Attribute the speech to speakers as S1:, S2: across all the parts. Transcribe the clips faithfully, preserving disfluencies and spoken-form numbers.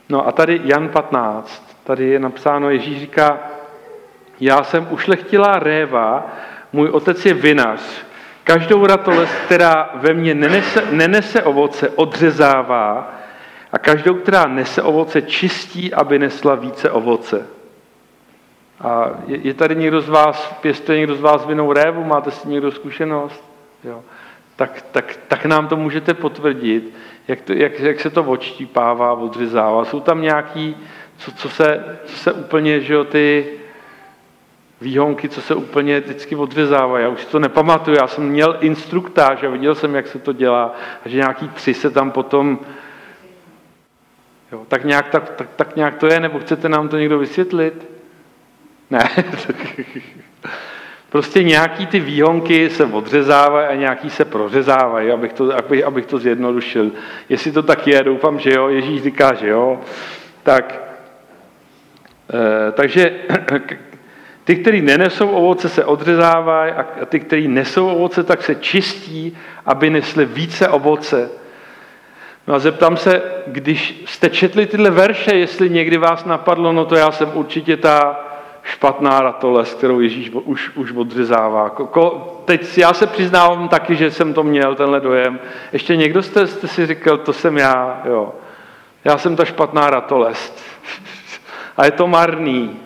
S1: No a tady Jan patnáct, tady je napsáno, Ježíš říká, já jsem ušlechtilá réva, můj otec je vinař. Každou ratolest, která ve mně nenese, nenese ovoce, odřezává a každou, která nese ovoce, čistí, aby nesla více ovoce. A je, je tady někdo z vás, pěstuje někdo z vás vinnou révu, máte si někdo zkušenost? Jo. Tak, tak, tak nám to můžete potvrdit, jak, to, jak, jak se to odštípává, odřezává. Jsou tam nějaký, co, co, se, co se úplně, že jo, ty výhonky, co se úplně vždycky odřezávají. Já už si to nepamatuju, já jsem měl instruktáž a viděl jsem, jak se to dělá a že nějaký tři se tam potom... Jo, tak, nějak, tak, tak, tak nějak to je, nebo chcete nám to někdo vysvětlit? Ne. Prostě nějaký ty výhonky se odřezávají a nějaký se prořezávají, abych to, abych, abych to zjednodušil. Jestli to tak je, doufám, že jo, Ježíš říká, že jo. Tak, e, takže ty, kteří nenesou ovoce, se odřezávají a ty, kteří nesou ovoce, tak se čistí, aby nesli více ovoce. No a zeptám se, když jste četli tyhle verše, jestli někdy vás napadlo, no to já jsem určitě ta špatná ratolest, kterou Ježíš už, už odřezává. Teď já se přiznávám taky, že jsem to měl, tenhle dojem. Ještě někdo jste, jste si říkal, to jsem já, jo. Já jsem ta špatná ratolest. A je to marný.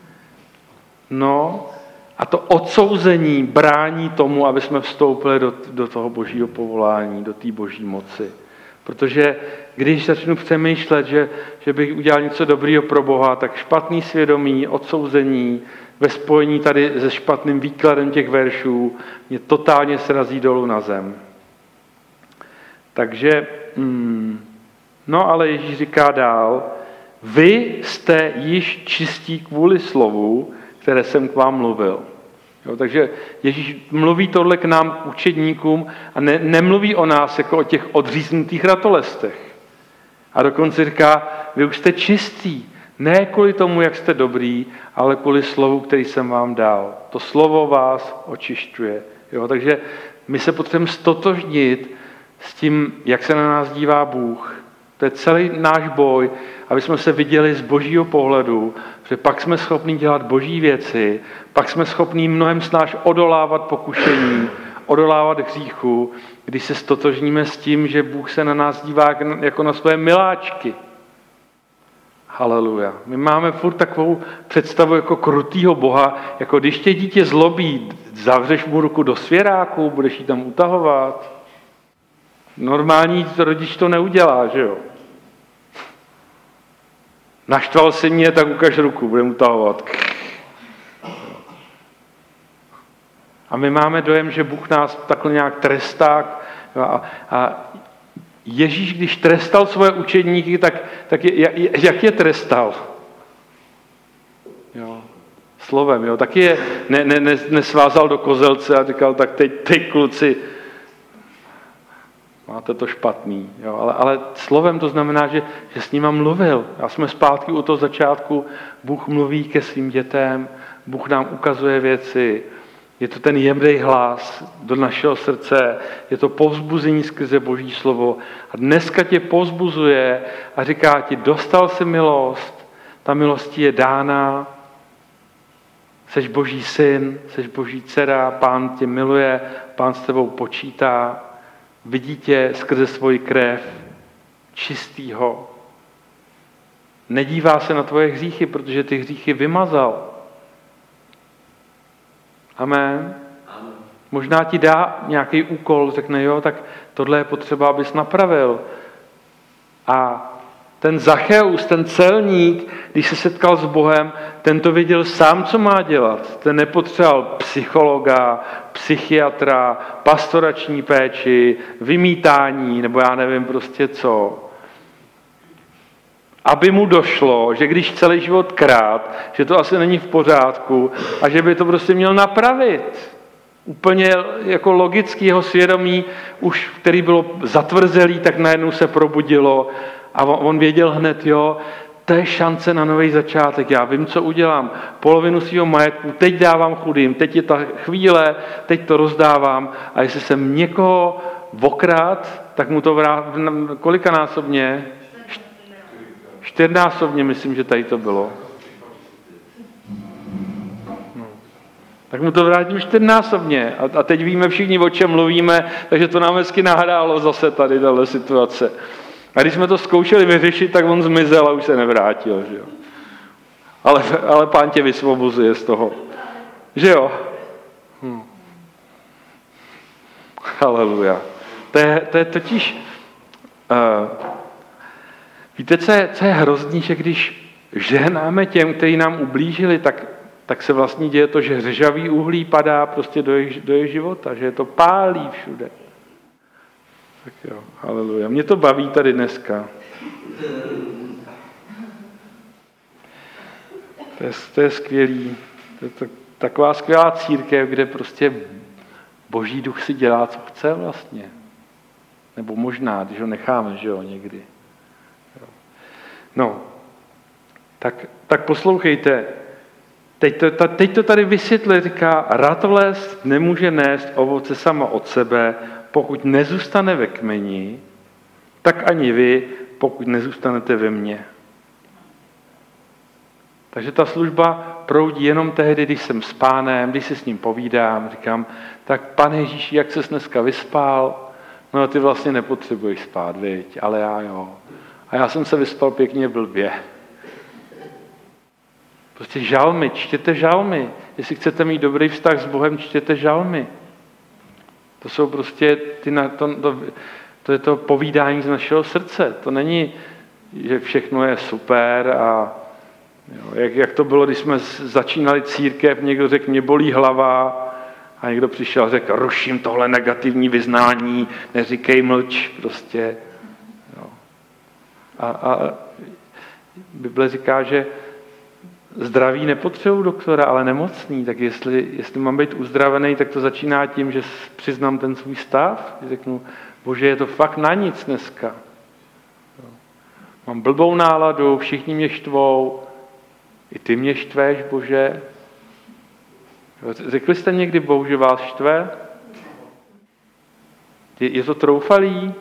S1: No, a to odsouzení brání tomu, aby jsme vstoupili do, do toho božího povolání, do té boží moci. Protože když začnu přemýšlet, že, že bych udělal něco dobrýho pro Boha, tak špatný svědomí, odsouzení, ve spojení tady se špatným výkladem těch veršů mě totálně srazí dolů na zem. Takže, hmm, no ale Ježíš říká dál, vy jste již čistí kvůli slovu, které jsem k vám mluvil. Jo, takže Ježíš mluví tohle k nám, k učedníkům, a ne, nemluví o nás jako o těch odříznutých ratolestech. A dokonce říká, vy už jste čistí, ne kvůli tomu, jak jste dobrý, ale kvůli slovu, který jsem vám dal. To slovo vás očišťuje. Jo, takže my se potřebujeme stotožnit s tím, jak se na nás dívá Bůh. To je celý náš boj, aby jsme se viděli z božího pohledu, že pak jsme schopni dělat boží věci, pak jsme schopni mnohem snáš odolávat pokušení, odolávat hříchu, když se stotožníme s tím, že Bůh se na nás dívá jako na své miláčky. Haleluja. My máme furt takovou představu jako krutýho Boha, jako když tě dítě zlobí, zavřeš mu ruku do svěráku, budeš ji tam utahovat. Normální rodič to neudělá, že jo? Naštval si mě, tak ukaž ruku, budeme utahovat. A my máme dojem, že Bůh nás takhle nějak trestá. A, a Ježíš, když trestal svoje učedníky, tak, tak je, jak je trestal? Jo. Slovem, jo. Taky je ne, ne, ne, nesvázal do kozelce a říkal, tak teď, teď kluci, máte to špatný. Jo. Ale, ale slovem to znamená, že, že s nima mluvil. A jsme zpátky u toho začátku. Bůh mluví ke svým dětem, Bůh nám ukazuje věci. Je to ten jemný hlas do našeho srdce, je to povzbuzení skrze Boží slovo. A dneska tě povzbuzuje a říká ti, dostal jsi milost, ta milost ti je dána, seš Boží syn, seš Boží dcera, Pán tě miluje, Pán s tebou počítá, vidí tě skrze svoji krev čistýho. Nedívá se na tvoje hříchy, protože ty hříchy vymazal. Amen. Amen. Možná ti dá nějaký úkol, řekne, jo, tak tohle je potřeba, abys napravil. A ten Zacheus, ten celník, když se setkal s Bohem, ten to věděl sám, co má dělat. Ten nepotřeboval psychologa, psychiatra, pastorační péči, vymítání, nebo já nevím prostě co. Aby mu došlo, že když celý život krát, že to asi není v pořádku a že by to prostě měl napravit. Úplně jako logický jeho svědomí, už který bylo zatvrzelý, tak najednou se probudilo a on věděl hned, jo, to je šance na nový začátek, já vím, co udělám. Polovinu svého majetku teď dávám chudým, teď je ta chvíle, teď to rozdávám a jestli jsem někoho okrát, tak mu to vrát kolikanásobně? Čtyřnásobně myslím, že tady to bylo. No. Tak mu to vrátím čtyřnásobně. A, a teď víme všichni, o čem mluvíme, takže to nám hezky nahrálo zase tady tahle situace. A když jsme to zkoušeli vyřešit, tak on zmizel a už se nevrátil. Že jo? Ale, ale Pán tě vysvobozuje z toho. Že jo? Hm. Haleluja. To je, to je totiž... Uh, víte, co je, co je hrozný, že když žehnáme těm, kteří nám ublížili, tak, tak se vlastně děje to, že řežavý uhlí padá prostě do jejich, do jejich života, že je to pálí všude. Tak jo, haleluja. Mě to baví tady dneska. To je, to je skvělý. To je to, taková skvělá církev, kde prostě Boží duch si dělá, co chce vlastně. Nebo možná, když ho necháme, že jo, někdy. Jo. No, tak, tak poslouchejte. Teď to, teď to tady vysvětluje, říká, ratolest nemůže nést ovoce sama od sebe, pokud nezůstane ve kmeni, tak ani vy, pokud nezůstanete ve mně. Takže ta služba proudí jenom tehdy, když jsem s Pánem, když si s ním povídám, říkám, tak Pane Ježíši, jak ses dneska vyspal? No ty vlastně nepotřebuješ spát, viď? Ale já jo. A já jsem se vyspal pěkně blbě. Prostě žalmy, čtěte žalmy. Jestli chcete mít dobrý vztah s Bohem, čtěte žalmy. To jsou prostě, ty na, to, to, to je to povídání z našeho srdce. To není, že všechno je super a jo, jak, jak to bylo, když jsme začínali církev, někdo řekl, mě bolí hlava a někdo přišel a řekl, ruším tohle negativní vyznání, neříkej mlč, prostě. Jo. A, a Bible říká, že zdraví nepotřebuji doktora, ale nemocný, tak jestli, jestli mám být uzdravený, tak to začíná tím, že přiznám ten svůj stav, řeknu, Bože, je to fakt na nic dneska. Jo. Mám blbou náladu, všichni mě štvou, i ty mě štveš, Bože. Řekli jste někdy Bohu, že vás štve? Je, je to troufalý?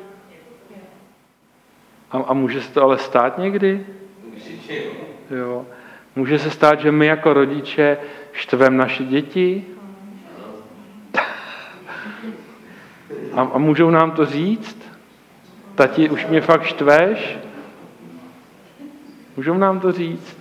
S1: A, a může se to ale stát někdy? Jo. Může se stát, že my jako rodiče štveme naše děti? A, a můžou nám to říct? Tati, už mě fakt štveš? Můžou nám to říct?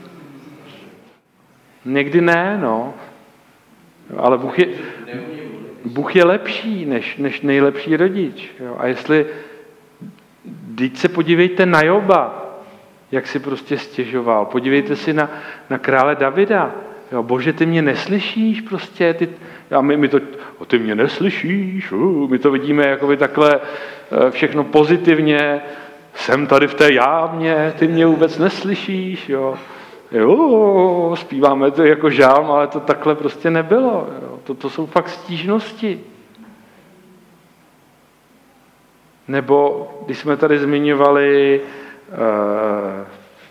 S1: Někdy ne, no. Ale Bůh je, Bůh je lepší než, než nejlepší rodič. Jo. A jestli, teď se podívejte na Joba, jak si prostě stěžoval. Podívejte si na, na krále Davida. Jo, Bože, ty mě neslyšíš prostě. Ty, a my, my to, o, ty mě neslyšíš. Uh, my to vidíme jakoby takhle všechno pozitivně. Jsem tady v té jámě, ty mě vůbec neslyšíš. Jo. Jo, zpíváme to jako žálm, ale to takhle prostě nebylo. Jo. To, to jsou fakt stížnosti. Nebo když jsme tady zmiňovali uh,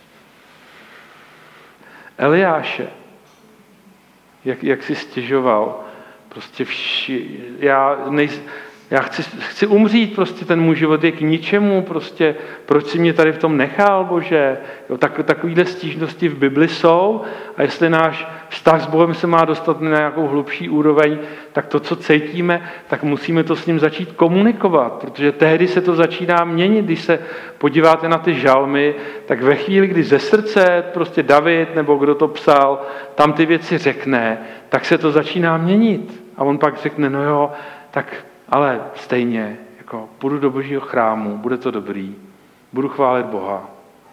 S1: Eliáše, jak, jak si stěžoval. Prostě vši, já, nej, já chci, chci umřít, prostě ten můj život je k ničemu, prostě proč si mě tady v tom nechal, Bože. Jo, tak, takovýhle stížnosti v Bibli jsou a jestli náš vztah s Bohem se má dostat na nějakou hlubší úroveň, tak to, co cítíme, tak musíme to s ním začít komunikovat, protože tehdy se to začíná měnit. Když se podíváte na ty žalmy, tak ve chvíli, kdy ze srdce prostě David nebo kdo to psal, tam ty věci řekne, tak se to začíná měnit. A on pak řekne, no jo, tak ale stejně, jako půjdu do Božího chrámu, bude to dobrý, budu chválit Boha.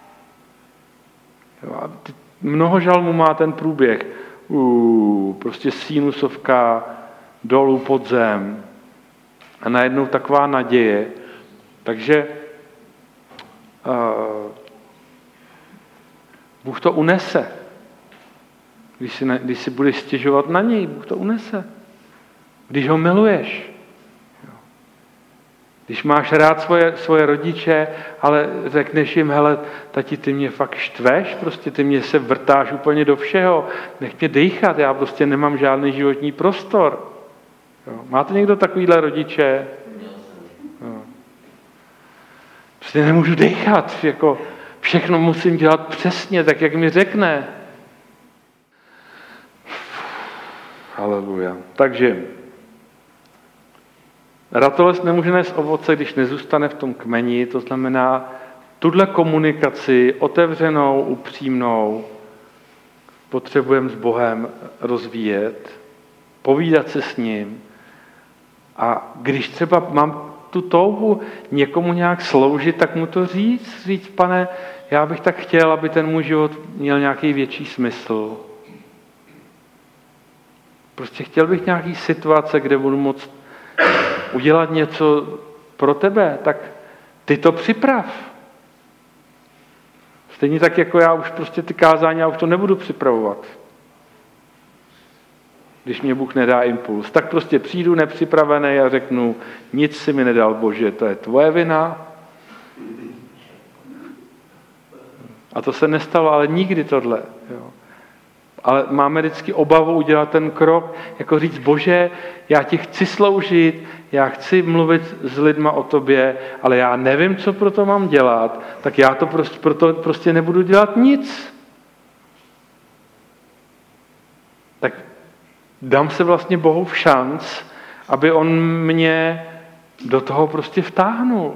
S1: Jo, a ty, mnoho žalmů má ten průběh. Uh, prostě sinusovka, dolů pod zem. A najednou taková naděje. Takže uh, Bůh to unese. Když si, když si budeš stěžovat na něj, Bůh to unese. Když ho miluješ. Když máš rád svoje, svoje rodiče, ale řekneš jim, hele, tati, ty mě fakt štveš, prostě ty mě se vrtáš úplně do všeho, nech mě dejchat, já prostě nemám žádný životní prostor. Jo. Máte někdo takovýhle rodiče? Jo. Prostě nemůžu dejchat, jako Všechno musím dělat přesně, tak jak mi řekne. Haleluja. Takže ratolest nemůže nést ovoce, když nezůstane v tom kmeni, to znamená tuhle komunikaci otevřenou, upřímnou, potřebujeme s Bohem rozvíjet, povídat se s ním. A když třeba mám tu touhu někomu nějak sloužit, tak mu to říct, říct, pane, já bych tak chtěl, aby ten můj život měl nějaký větší smysl. Prostě chtěl bych nějaký situace, kde budu moct udělat něco pro tebe, tak ty to připrav. Stejně tak, jako já už prostě ty kázání, já už to nebudu připravovat. Když mě Bůh nedá impuls, tak prostě přijdu nepřipravený a řeknu, nic si mi nedal, Bože, to je tvoje vina. A to se nestalo, ale nikdy tohle. Jo. Ale máme vždycky obavu udělat ten krok, jako říct, Bože, já ti chci sloužit, já chci mluvit s lidma o tobě, ale já nevím, co pro to mám dělat, tak já to prostě, proto prostě nebudu dělat nic. Tak dám se vlastně Bohu v šanc, aby on mě do toho prostě vtáhnul.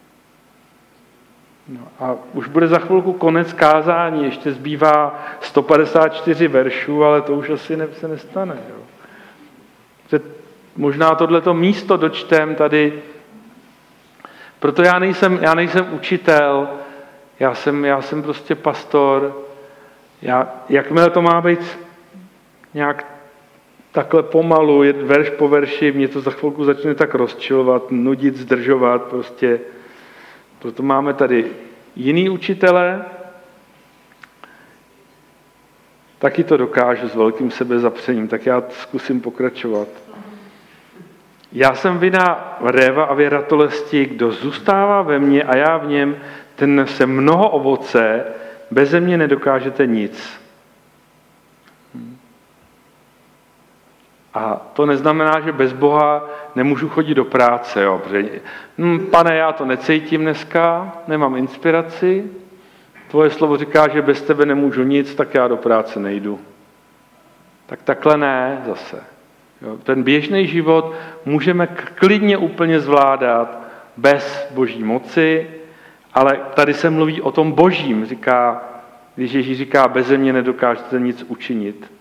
S1: No a už bude za chvilku konec kázání, ještě zbývá sto padesát čtyři veršů, ale to už asi ne, se nestane. Jo. Možná tohleto místo dočtem tady, proto já nejsem, já nejsem učitel, já jsem, já jsem prostě pastor. Já, jakmile to má být nějak takhle pomalu, verš po verši, mě to za chvilku začne tak rozčilovat, nudit, zdržovat, prostě. Proto máme tady jiný učitele, taky to dokážu s velkým sebezapřením, tak já zkusím pokračovat. Já jsem vina réva a ratolesti, kdo zůstává ve mně a já v něm, ten nese mnoho ovoce, beze mě nedokážete nic. A to neznamená, že bez Boha nemůžu chodit do práce. Jo. Hm, pane, já to necítím dneska, nemám inspiraci, tvoje slovo říká, že bez tebe nemůžu nic, tak já do práce nejdu. Tak takhle ne zase. Jo. Ten běžný život můžeme klidně úplně zvládat bez boží moci, ale tady se mluví o tom božím, říká, když Ježíš říká, beze mě nedokážete nic učinit.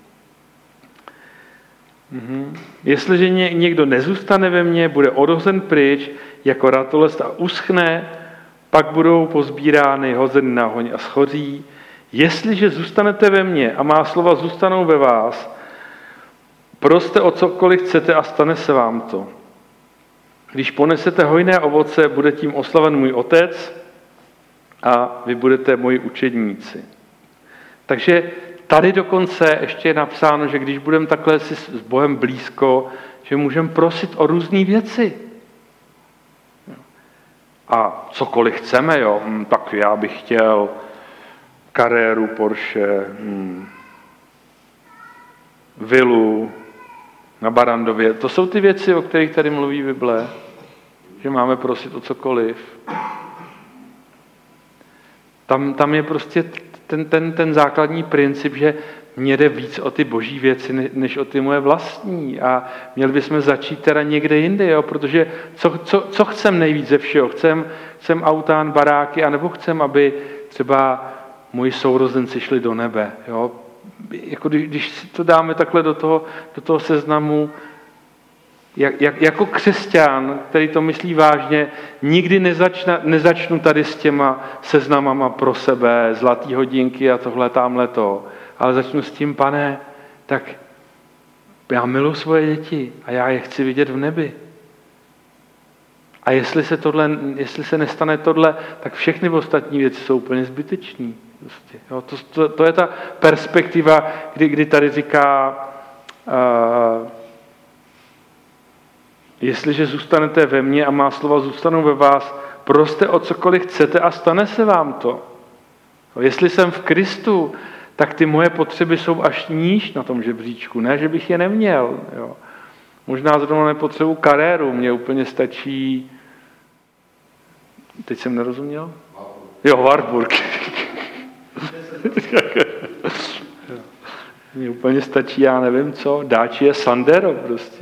S1: Mhm. Jestliže někdo nezůstane ve mně, bude odhozen pryč jako ratolest a uschne, pak budou pozbírány, hozeny na oheň a schoří. Jestliže zůstanete ve mně a má slova zůstanou ve vás, proste o cokoliv chcete a stane se vám to. Když ponesete hojné ovoce, bude tím oslaven můj otec a vy budete moji učedníci. Takže tady dokonce ještě je napsáno, že když budeme takhle si s Bohem blízko, že můžeme prosit o různé věci. A cokoliv chceme, jo, tak já bych chtěl Carreru, Porsche, hmm, vilu na Barandově. To jsou ty věci, o kterých tady mluví Bible, že máme prosit o cokoliv. Tam, tam je prostě ten, ten, ten základní princip, že mně jde víc o ty boží věci, než o ty moje vlastní. A měli bychom začít teda někde jinde, jo? Protože co, co, co chcem nejvíc ze všeho? Chcem, chcem aután, baráky, anebo chcem, aby třeba moji sourozenci šli do nebe. Jo? Jako když, když si to dáme takhle do toho, do toho seznamu, jak, jak, jako křesťan, který to myslí vážně, nikdy nezačna, nezačnu tady s těma seznamama pro sebe, zlatý hodinky a tohle, tamhle to, ale začnu s tím, pane, tak já miluji svoje děti a já je chci vidět v nebi. A jestli se, tohle, jestli se nestane tohle, tak všechny ostatní věci jsou úplně zbytečný. Prostě, jo, to, to, to je ta perspektiva, kdy, kdy tady říká, uh, jestliže zůstanete ve mně a má slova zůstanou ve vás, proste o cokoliv chcete a stane se vám to. Jestli jsem v Kristu, tak ty moje potřeby jsou až níž na tom žebříčku. Ne, že bych je neměl. Jo. Možná zrovna nepotřebuji kariéru, mně úplně stačí... Teď jsem nerozuměl? Jo, Warburg. Mně úplně stačí, já nevím co, Dacia je Sandero prostě.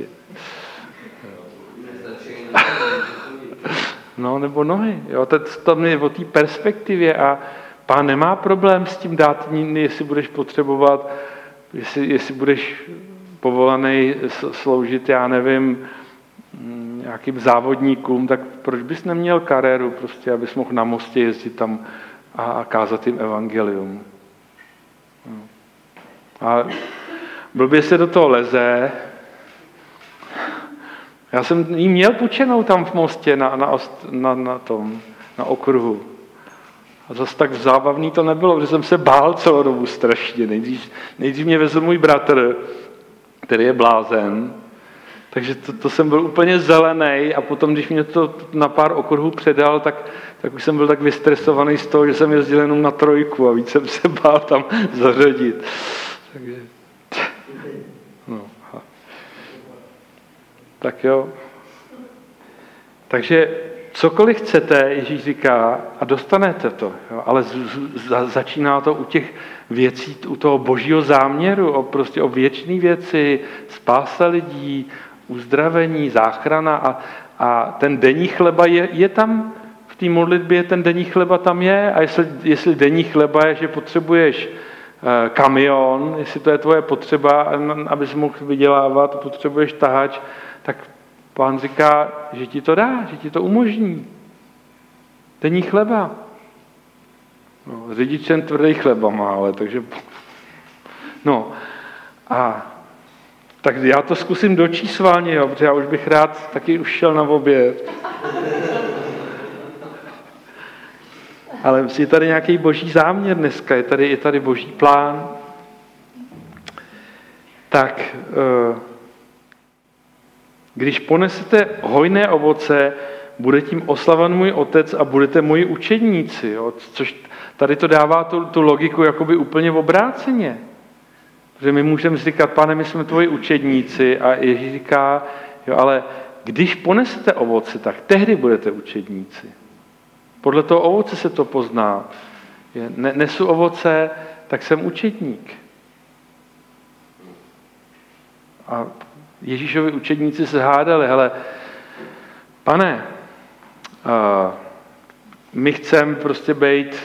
S1: No, nebo nohy. Jo, to, to je o té perspektivě a Pán nemá problém s tím dát, jestli budeš potřebovat, jestli, jestli budeš povolaný sloužit, já nevím, nějakým závodníkům, tak proč bys neměl kariéru, prostě, abys mohl na mostě jezdit tam a, a kázat jim evangelium. No. A blbě se do toho leze. Já jsem jí měl půjčenou tam v mostě na, na, na, na tom, na okruhu. A zase tak zábavný to nebylo, protože jsem se bál celou dobu strašně. Nejdřív, nejdřív mě vezl můj bratr, který je blázen, takže to, to jsem byl úplně zelený a potom, když mě to na pár okruhů předal, tak, tak už jsem byl tak vystresovaný z toho, že jsem jezdil jenom na trojku a víc jsem se bál tam zařadit. Takže, no. Tak jo. Takže cokoliv chcete, Ježíš říká, a dostanete to, jo? Ale z, z, začíná to u těch věcí, u toho božího záměru, o, prostě o věčné věci, spása lidí, uzdravení, záchrana a, a ten denní chleba je, je tam, v té modlitbě ten denní chleba tam je a jestli, jestli denní chleba je, že potřebuješ eh, kamion, jestli to je tvoje potřeba, abys mohl vydělávat, potřebuješ tahač, tak Pán říká, že ti to dá, že ti to umožní. Denní chleba. No, řidičem tvrdý chleba má, ale takže... No a tak já to zkusím dočísvalně, jo, protože já už bych rád taky už šel na oběd. Ale je tady nějaký boží záměr dneska, je tady, je tady boží plán. Tak... Uh, Když ponesete hojné ovoce, bude tím oslaven můj otec a budete moji učedníci. Jo? Což tady to dává tu, tu logiku jakoby úplně v obráceně. Protože my můžeme říkat, Pane, my jsme tvoji učedníci a Ježíš říká, jo, ale když ponesete ovoce, tak tehdy budete učedníci. Podle toho ovoce se to pozná. Ne, nesu ovoce, tak jsem učedník. A Ježíšovi učedníci se hádali, hele, Pane, uh, my chceme prostě být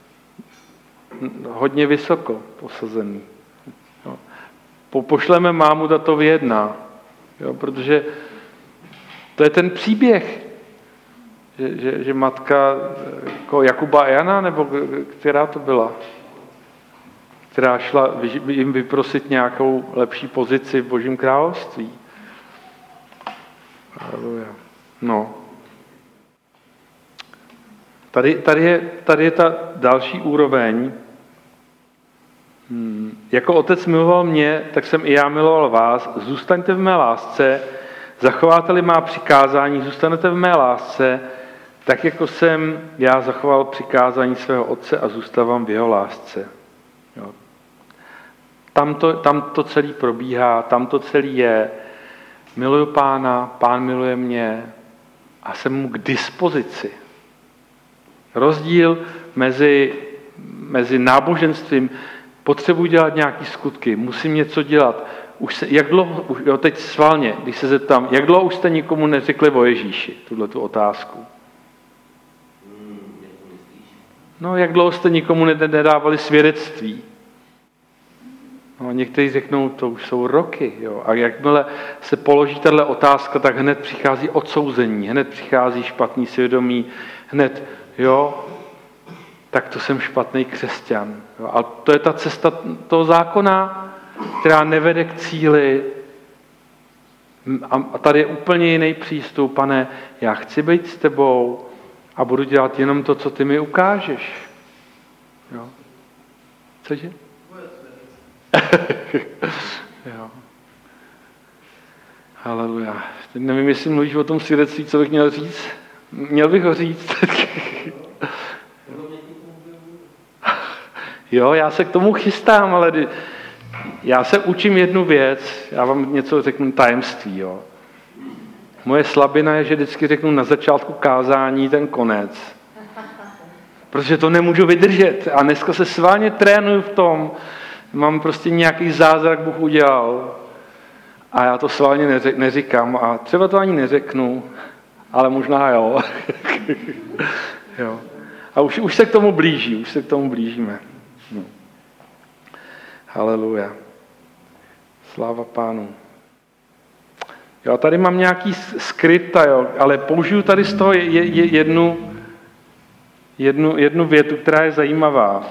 S1: hodně vysoko posazený. Jo. Po, pošleme mámu, ta to vyjedná, jo, protože to je ten příběh, že, že, že matka jako Jakuba a Jana, nebo která to byla? Která šla jim vyprosit nějakou lepší pozici v Božím království. No. Tady, tady, je, tady je ta další úroveň. Hmm. Jako otec miloval mě, tak jsem i já miloval vás. Zůstaňte v mé lásce, zachováte-li má přikázání, zůstanete v mé lásce, tak jako jsem já zachoval přikázání svého otce a zůstávám v jeho lásce. Jo. Tam to, tam to celý probíhá, tam to celý je. Miluju Pána, Pán miluje mě a jsem mu k dispozici. Rozdíl mezi, mezi náboženstvím, potřebuji dělat nějaké skutky, musím něco dělat. Už se, jak dlouho, už, jo, teď sválně, když se zeptám, jak dlouho už jste nikomu neřekli o Ježíši, tuhletu otázku? No, jak dlouho jste nikomu nedávali svědectví? No, někteří řeknou, to už jsou roky. Jo. A jakmile se položí tato otázka, tak hned přichází odsouzení, hned přichází špatný svědomí, hned, jo, tak to jsem špatný křesťan. Jo. A to je ta cesta toho zákona, která nevede k cíli. A tady je úplně jiný přístup. Pane, já chci být s tebou a budu dělat jenom to, co ty mi ukážeš. Jo. Cože? Jo. Haleluja. Teď nevím, jestli mluvíš o tom svědectví, co bych měl říct. Měl bych ho říct. Jo, já se k tomu chystám, ale já se učím jednu věc. Já vám něco řeknu tajemství. Jo. Moje slabina je, že vždycky řeknu na začátku kázání ten konec. protože to nemůžu vydržet. A dneska se sválně trénuju v tom, mám prostě nějaký zázrak Bůh udělal a já to sválně neříkám a třeba to ani neřeknu, ale možná jo. jo. A už, už se k tomu blíží, už se k tomu blížíme. No. Haleluja. Sláva Pánu. Jo, tady mám nějaký skripta, jo, ale použiju tady z toho je, je, jednu, jednu, jednu větu, která je zajímavá.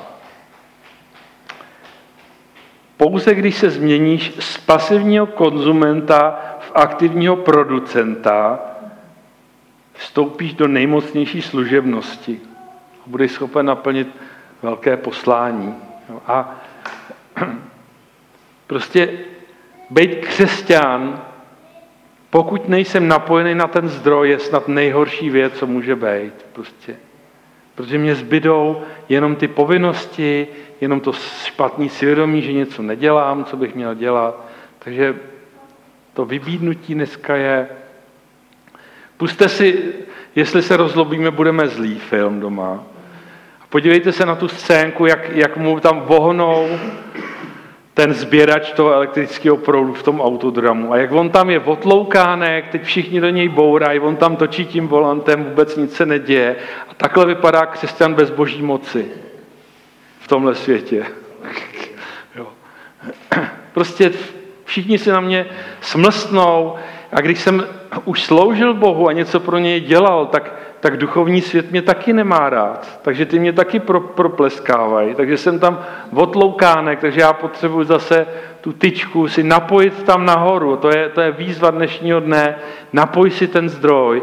S1: Pouze když se změníš z pasivního konzumenta v aktivního producenta, vstoupíš do nejmocnější služebnosti a budeš schopen naplnit velké poslání. A prostě být křesťan, pokud nejsem napojený na ten zdroj, je snad nejhorší věc, co může být. Prostě. Protože mě zbydou jenom ty povinnosti, jenom to špatný svědomí, že něco nedělám, co bych měl dělat. Takže to vybídnutí dneska je... Pusťte si, jestli se rozlobíme, budeme zlý film doma. A podívejte se na tu scénku, jak, jak mu tam vohnou ten sběrač toho elektrického proudu v tom autodramu. A jak on tam je otloukánek, teď všichni do něj bourají, on tam točí tím volantem, vůbec nic se neděje. A takhle vypadá křesťan bez boží moci v tomhle světě. jo. Prostě všichni si na mě smlstnou a když jsem už sloužil Bohu a něco pro něj dělal, tak, tak duchovní svět mě taky nemá rád. Takže ty mě taky pro, propleskávají. Takže jsem tam otloukánek, takže já potřebuji zase tu tyčku si napojit tam nahoru. To je, to je výzva dnešního dne. Napoj si ten zdroj.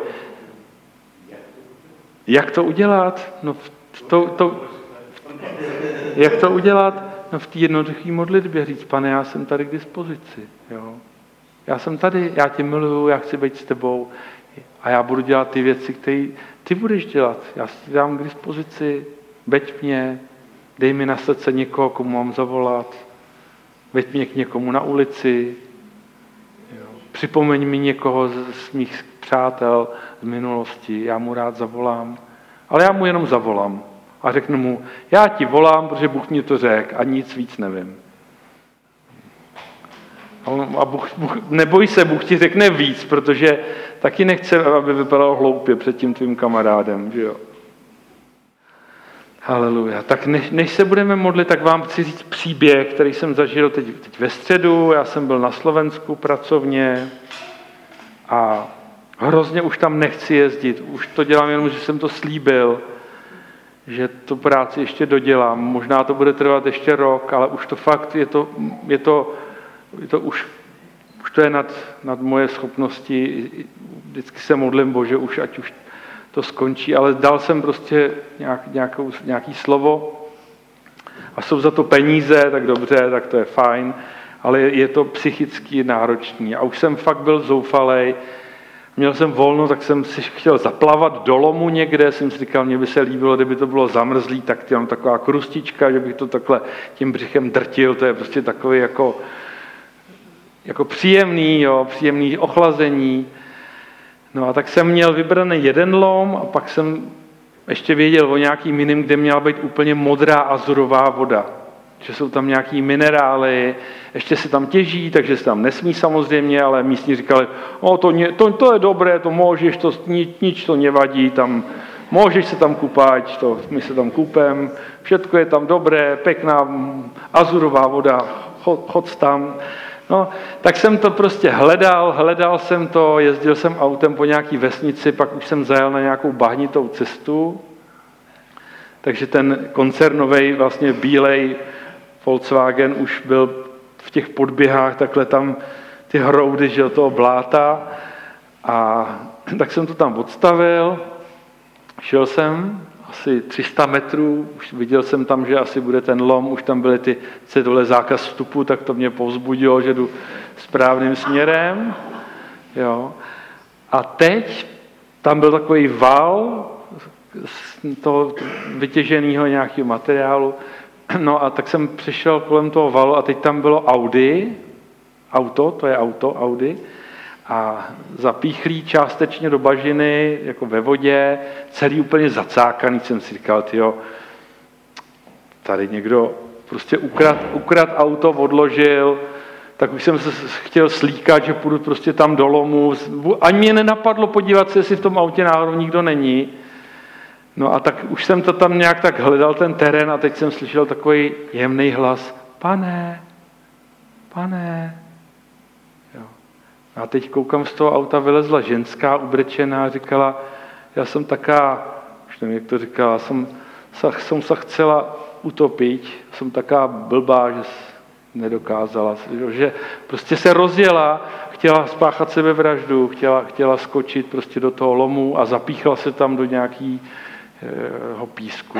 S1: Jak to udělat? No to, to, jak to udělat? No v té jednoduché modlitbě říct, Pane, já jsem tady k dispozici. Jo. Já jsem tady, já tě miluju, já chci být s tebou a já budu dělat ty věci, které ty budeš dělat. Já si dám k dispozici, veď mě, dej mi na srdce někoho, komu mám zavolat, veď mě k někomu na ulici, jo. Připomeň mi někoho z mých přátel z minulosti, já mu rád zavolám, ale já mu jenom zavolám a řeknu mu, já ti volám, protože Bůh mě to řekl a nic víc nevím. A Bůh, Bůh, neboj se, Bůh ti řekne víc, protože taky nechce, aby vypadal hloupě před tím tvým kamarádem. Že jo? Haleluja. Tak než, než se budeme modlit, tak vám chci říct příběh, který jsem zažil teď, teď ve středu. Já jsem byl na Slovensku pracovně a hrozně už tam nechci jezdit. Už to dělám jenom, že jsem to slíbil, že tu práci ještě dodělám. Možná to bude trvat ještě rok, ale už to fakt je to... Je to To už, už to je nad, nad moje schopnosti, vždycky se modlím, Bože, už ať už to skončí, ale dal jsem prostě nějak, nějakou, nějaký slovo a jsou za to peníze, tak dobře, tak to je fajn, ale je to psychicky náročný a už jsem fakt byl zoufalej, měl jsem volno, tak jsem si chtěl zaplavat do lomu někde, jsem si říkal, mně by se líbilo, kdyby to bylo zamrzlý, tak tam taková krustička, že bych to takhle tím břichem drtil, to je prostě takový jako jako příjemný, jo, příjemný ochlazení. No a tak jsem měl vybraný jeden lom a pak jsem ještě věděl o nějakým jiným, kde měla být úplně modrá azurová voda. Že jsou tam nějaký minerály, ještě se tam těží, takže se tam nesmí samozřejmě, ale místní říkali, o, to, ne, to, to je dobré, to můžeš, to, nič, nič to nevadí, tam, můžeš se tam kupať, to, my se tam kupem, všetko je tam dobré, pěkná azurová voda, chod, chod tam. No, tak jsem to prostě hledal, hledal jsem to, jezdil jsem autem po nějaký vesnici, pak už jsem zajel na nějakou bahnitou cestu, takže ten koncernovej, vlastně bílej Volkswagen už byl v těch podběhách, takhle tam ty hroudy, že toho bláta a tak jsem to tam odstavil, šel jsem asi tři sta metrů, už viděl jsem tam, že asi bude ten lom, už tam byly ty dole zákaz vstupu, tak to mě povzbudilo, že jdu správným směrem. Jo. A teď tam byl takový val z toho vytěženého nějakého materiálu, no a tak jsem přišel kolem toho valu a teď tam bylo Audi, auto, to je auto, Audi, a zapíchlý částečně do bažiny, jako ve vodě, celý úplně zacákaný, jsem si říkal, tyjo, tady někdo prostě ukrad, ukrad auto, odložil, tak už jsem se chtěl slíkat, že půjdu prostě tam do lomu. Ani mě nenapadlo podívat se, jestli v tom autě náhodou nikdo není. No a tak už jsem to tam nějak tak hledal, ten terén, a teď jsem slyšel takový jemný hlas. Pane, pane. Jo. A teď koukám, z toho auta vylezla ženská ubrečená a říkala, já jsem taká, už nevím, jak to říkala, jsem, jsem se chcela utopit, jsem taká blbá, že nedokázala, že prostě se rozjela, chtěla spáchat sebevraždu, chtěla, chtěla skočit prostě do toho lomu a zapíchla se tam do nějakého písku.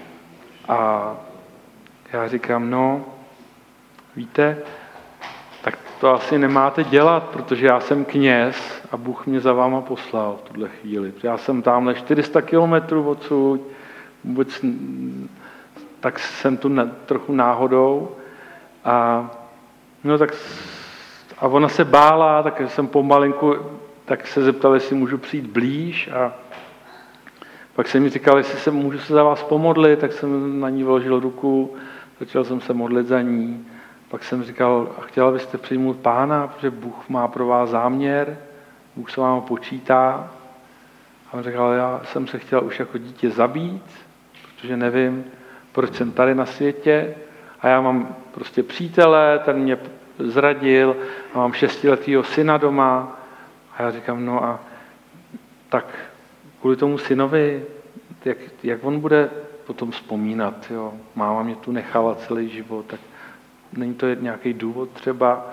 S1: A já říkám, no, víte, tak to asi nemáte dělat, protože já jsem kněz a Bůh mě za váma poslal v tuhle chvíli. Já jsem tamhle čtyři sta kilometrů odsud, vůbec, tak jsem tu na, trochu náhodou. A, no tak, a ona se bála, tak jsem pomalinku, tak se zeptal, jestli můžu přijít blíž, a pak jsem mi říkal, jestli se můžu se za vás pomodlit, tak jsem na ní vložil ruku, začal jsem se modlit za ní. Pak jsem říkal, a chtěla byste přijmout Pána, protože Bůh má pro vás záměr, Bůh se vám počítá. A on říkal, já jsem se chtěl už jako dítě zabít, protože nevím, proč jsem tady na světě. A já mám prostě přítele, ten mě zradil, a mám šestiletýho syna doma. A já říkám, no a tak kvůli tomu synovi, jak, jak on bude potom vzpomínat, jo? Máma mě tu nechala celý život, tak není to nějaký důvod třeba.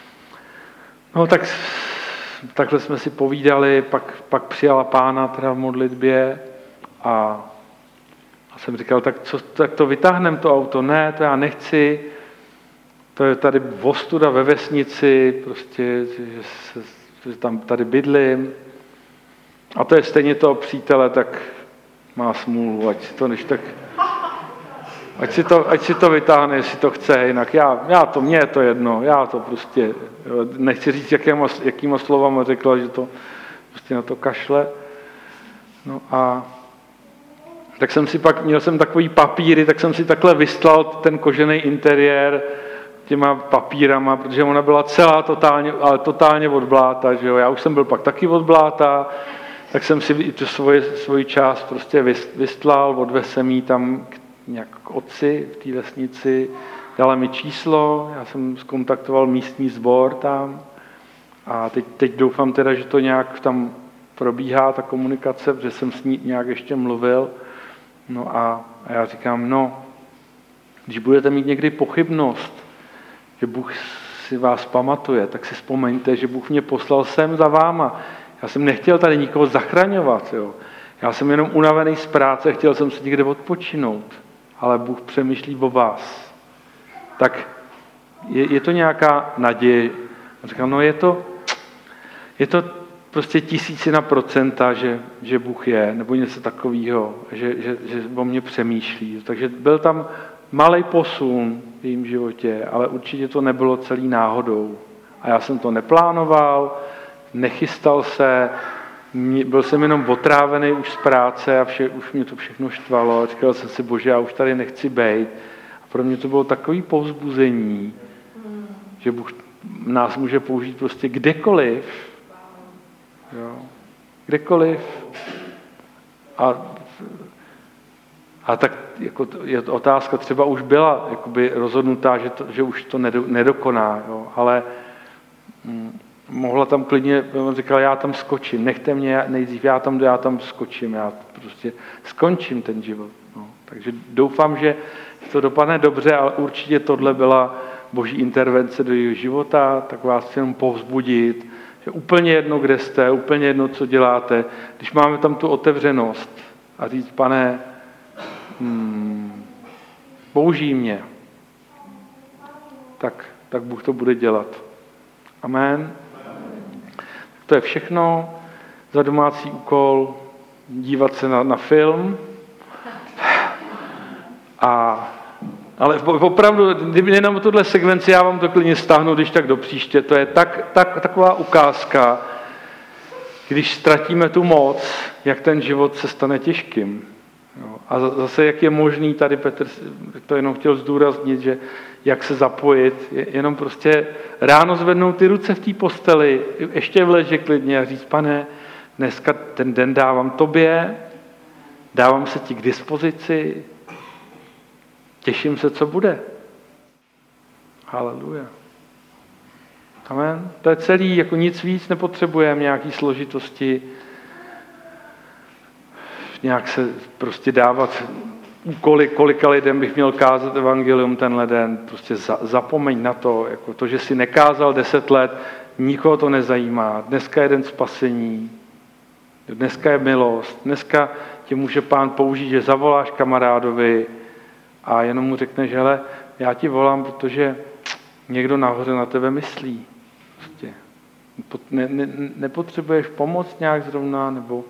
S1: No tak takhle jsme si povídali, pak, pak přijala Pána teda v modlitbě a A jsem říkal, tak, co, tak to vytáhneme to auto. Ne, to já nechci. To je tady ostuda ve vesnici, prostě, že, se, že tam tady bydlím. A to je stejně toho přítele, tak má smůlu, ať si to než tak, ať si to, ať si to vytáhne, jestli to chce, jinak já, já to, mně je to jedno, já to prostě, nechci říct, jakýma, jakýma slovama řekla, že to prostě na to kašle. No a tak jsem si pak, měl jsem takový papíry, tak jsem si takhle vystlal ten kožený interiér těma papírama, protože ona byla celá totálně, ale totálně od bláta, že jo. Já už jsem byl pak taky od bláta, tak jsem si tu svoji, svoji část prostě vystlal, odvez jsem jí tam nějak k otci v té vesnici, dala mi číslo, já jsem zkontaktoval místní sbor tam a teď, teď doufám teda, že to nějak tam probíhá, ta komunikace, protože jsem s ní nějak ještě mluvil. No a, a já říkám, no, když budete mít někdy pochybnost, že Bůh si vás pamatuje, tak si vzpomeňte, že Bůh mě poslal sem za váma. Já jsem nechtěl tady nikoho zachraňovat, jo. Já jsem jenom unavený z práce, chtěl jsem se někde odpočinout, ale Bůh přemýšlí o vás. Tak je, je to nějaká naděje. A říkám, no je to, je to prostě tisícina procenta, že, že Bůh je, nebo něco takového, že, že, že o mě přemýšlí. Takže byl tam malej posun v jejím životě, ale určitě to nebylo celý náhodou. A já jsem to neplánoval, nechystal se, byl jsem jenom otrávený už z práce a vše, už mě to všechno štvalo. Říkal jsem si, bože, já už tady nechci bejt. A pro mě to bylo takové povzbuzení, že Bůh nás může použít prostě kdekoliv, jo, kdekoliv. A, a tak jako je to otázka, třeba už byla jakoby rozhodnutá, že, to, že už to nedokoná, jo, ale hm, mohla tam klidně, on říkal, já tam skočím, nechte mě nejdřív, já tam, já tam skočím, já prostě skončím ten život. No. Takže doufám, že to dopadne dobře, ale určitě tohle byla Boží intervence do jeho života, tak vás chci jenom povzbudit, že úplně jedno, kde jste, úplně jedno, co děláte, když máme tam tu otevřenost a říct, pane, hmm, použij mě, tak, tak Bůh to bude dělat. Amen. To je všechno za domácí úkol, dívat se na, na film a Ale opravdu, kdyby jenom tuhle sekvenci, já vám to klidně stáhnu, když tak do příště. To je tak, tak, taková ukázka, když ztratíme tu moc, jak ten život se stane těžkým. Jo. A zase, jak je možný, tady Petr to jenom chtěl zdůraznit, že jak se zapojit, je jenom prostě ráno zvednout ty ruce v té posteli, ještě v leže klidně a říct, pane, dneska ten den dávám tobě, dávám se ti k dispozici, těším se, co bude. Haleluja. Amen. To je celý, jako nic víc nepotřebujeme, nějaký složitosti, nějak se prostě dávat úkoly, kolika lidem bych měl kázat evangelium tenhle den. Prostě za, zapomeň na to, jako to, že si nekázal deset let, nikoho to nezajímá. Dneska je den spasení, dneska je milost, dneska tě může Pán použít, že zavoláš kamarádovi a jenom mu řekneš, hele, já ti volám, protože někdo nahoře na tebe myslí. Prostě. Ne, ne, nepotřebuješ pomoc nějak zrovna, nebo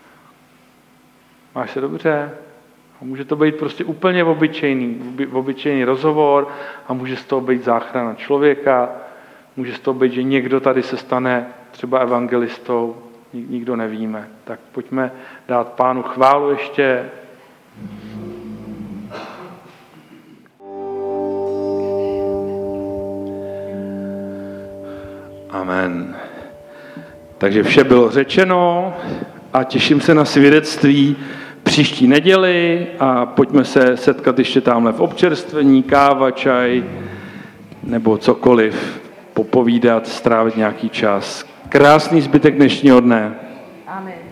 S1: máš se dobře. A může to být prostě úplně obyčejný, obyčejný rozhovor a může z toho být záchrana člověka, může z toho být, že někdo tady se stane třeba evangelistou, nikdo nevíme. Tak pojďme dát Pánu chválu ještě. Amen. Takže vše bylo řečeno a těším se na svědectví příští neděli a pojďme se setkat ještě tamhle v občerstvení, káva, čaj nebo cokoliv, popovídat, strávit nějaký čas. Krásný zbytek dnešního dne.
S2: Amen.